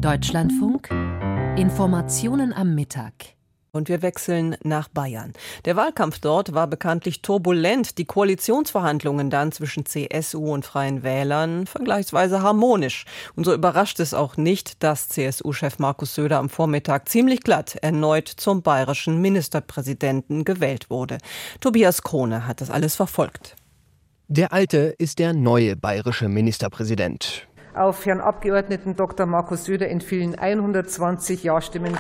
Deutschlandfunk, Informationen am Mittag. Und wir wechseln nach Bayern. Der Wahlkampf dort war bekanntlich turbulent. Die Koalitionsverhandlungen dann zwischen CSU und Freien Wählern vergleichsweise harmonisch. Und so überrascht es auch nicht, dass CSU-Chef Markus Söder am Vormittag ziemlich glatt erneut zum bayerischen Ministerpräsidenten gewählt wurde. Tobias Krone hat das alles verfolgt. Der Alte ist der neue bayerische Ministerpräsident. Auf Herrn Abgeordneten Dr. Markus Söder entfielen 120 Ja-Stimmen.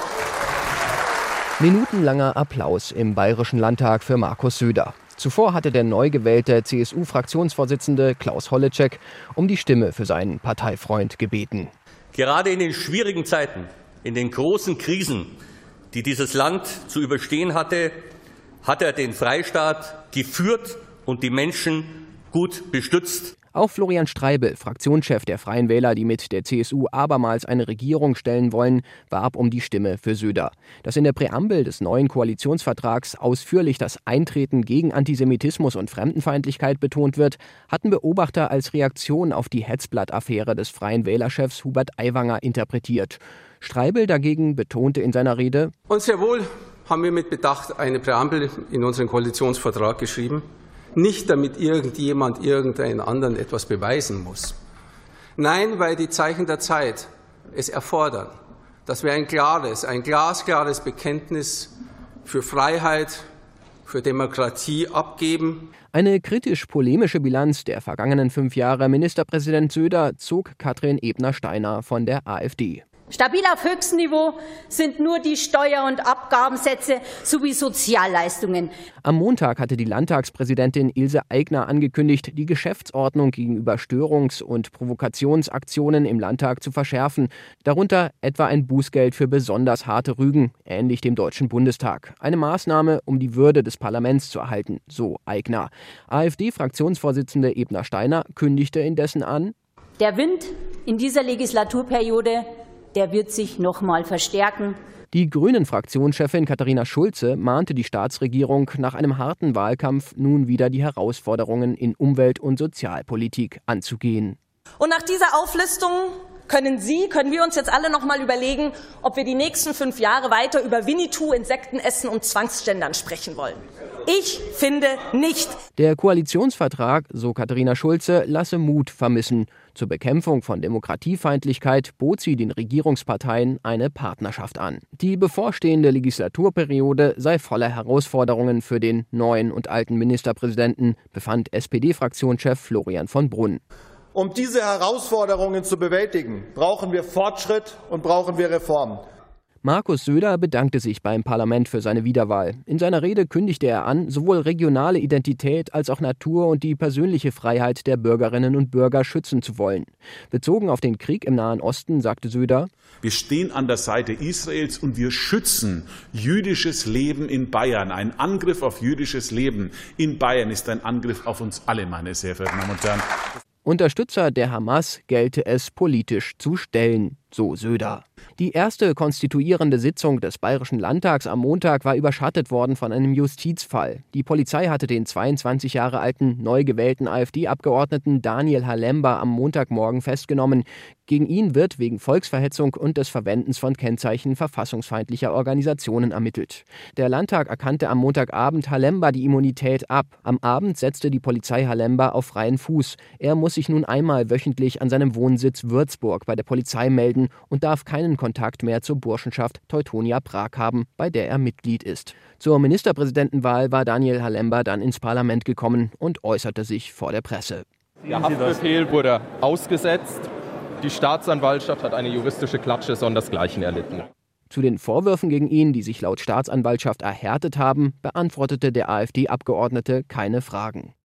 Minutenlanger Applaus im Bayerischen Landtag für Markus Söder. Zuvor hatte der neu gewählte CSU-Fraktionsvorsitzende Klaus Holleczek um die Stimme für seinen Parteifreund gebeten. Gerade in den schwierigen Zeiten, in den großen Krisen, die dieses Land zu überstehen hatte, hat er den Freistaat geführt und die Menschen gut bestützt. Auch Florian Streibel, Fraktionschef der Freien Wähler, die mit der CSU abermals eine Regierung stellen wollen, warb um die Stimme für Söder. Dass in der Präambel des neuen Koalitionsvertrags ausführlich das Eintreten gegen Antisemitismus und Fremdenfeindlichkeit betont wird, hatten Beobachter als Reaktion auf die Hetzblatt-Affäre des Freien Wählerchefs Hubert Aiwanger interpretiert. Streibel dagegen betonte in seiner Rede: Und sehr wohl haben wir mit Bedacht eine Präambel in unseren Koalitionsvertrag geschrieben. Nicht, damit irgendjemand irgendeinen anderen etwas beweisen muss. Nein, weil die Zeichen der Zeit es erfordern, dass wir ein glasklares Bekenntnis für Freiheit, für Demokratie abgeben. Eine kritisch-polemische Bilanz der vergangenen 5 Jahre Ministerpräsident Söder zog Katrin Ebner-Steiner von der AfD. Stabil auf höchstem Niveau sind nur die Steuer- und Abgabensätze sowie Sozialleistungen. Am Montag hatte die Landtagspräsidentin Ilse Aigner angekündigt, die Geschäftsordnung gegenüber Störungs- und Provokationsaktionen im Landtag zu verschärfen. Darunter etwa ein Bußgeld für besonders harte Rügen, ähnlich dem Deutschen Bundestag. Eine Maßnahme, um die Würde des Parlaments zu erhalten, so Aigner. AfD-Fraktionsvorsitzende Ebner-Steiner kündigte indessen an: Der Wind in dieser Legislaturperiode, der wird sich noch mal verstärken. Die Grünen-Fraktionschefin Katharina Schulze mahnte die Staatsregierung, nach einem harten Wahlkampf nun wieder die Herausforderungen in Umwelt- und Sozialpolitik anzugehen. Und nach dieser Auflistung können wir uns jetzt alle noch mal überlegen, ob wir die nächsten 5 Jahre weiter über Winnetou, Insektenessen und Zwangsgendern sprechen wollen. Ich finde nicht. Der Koalitionsvertrag, so Katharina Schulze, lasse Mut vermissen. Zur Bekämpfung von Demokratiefeindlichkeit bot sie den Regierungsparteien eine Partnerschaft an. Die bevorstehende Legislaturperiode sei voller Herausforderungen für den neuen und alten Ministerpräsidenten, befand SPD-Fraktionschef Florian von Brunn. Um diese Herausforderungen zu bewältigen, brauchen wir Fortschritt und brauchen wir Reformen. Markus Söder bedankte sich beim Parlament für seine Wiederwahl. In seiner Rede kündigte er an, sowohl regionale Identität als auch Natur und die persönliche Freiheit der Bürgerinnen und Bürger schützen zu wollen. Bezogen auf den Krieg im Nahen Osten sagte Söder: Wir stehen an der Seite Israels und wir schützen jüdisches Leben in Bayern. Ein Angriff auf jüdisches Leben in Bayern ist ein Angriff auf uns alle, meine sehr verehrten Damen und Herren. Unterstützer der Hamas gelte es politisch zu stellen, so Söder. Die erste konstituierende Sitzung des Bayerischen Landtags am Montag war überschattet worden von einem Justizfall. Die Polizei hatte den 22 Jahre alten, neu gewählten AfD-Abgeordneten Daniel Halemba am Montagmorgen festgenommen. Gegen ihn wird wegen Volksverhetzung und des Verwendens von Kennzeichen verfassungsfeindlicher Organisationen ermittelt. Der Landtag erkannte am Montagabend Halemba die Immunität ab. Am Abend setzte die Polizei Halemba auf freien Fuß. Er muss sich nun einmal wöchentlich an seinem Wohnsitz Würzburg bei der Polizei melden und darf keinen Kontakt mehr zur Burschenschaft Teutonia Prag haben, bei der er Mitglied ist. Zur Ministerpräsidentenwahl war Daniel Halemba dann ins Parlament gekommen und äußerte sich vor der Presse. Der Haftbefehl wurde ausgesetzt. Die Staatsanwaltschaft hat eine juristische Klatsche sondersgleichen erlitten. Zu den Vorwürfen gegen ihn, die sich laut Staatsanwaltschaft erhärtet haben, beantwortete der AfD-Abgeordnete keine Fragen.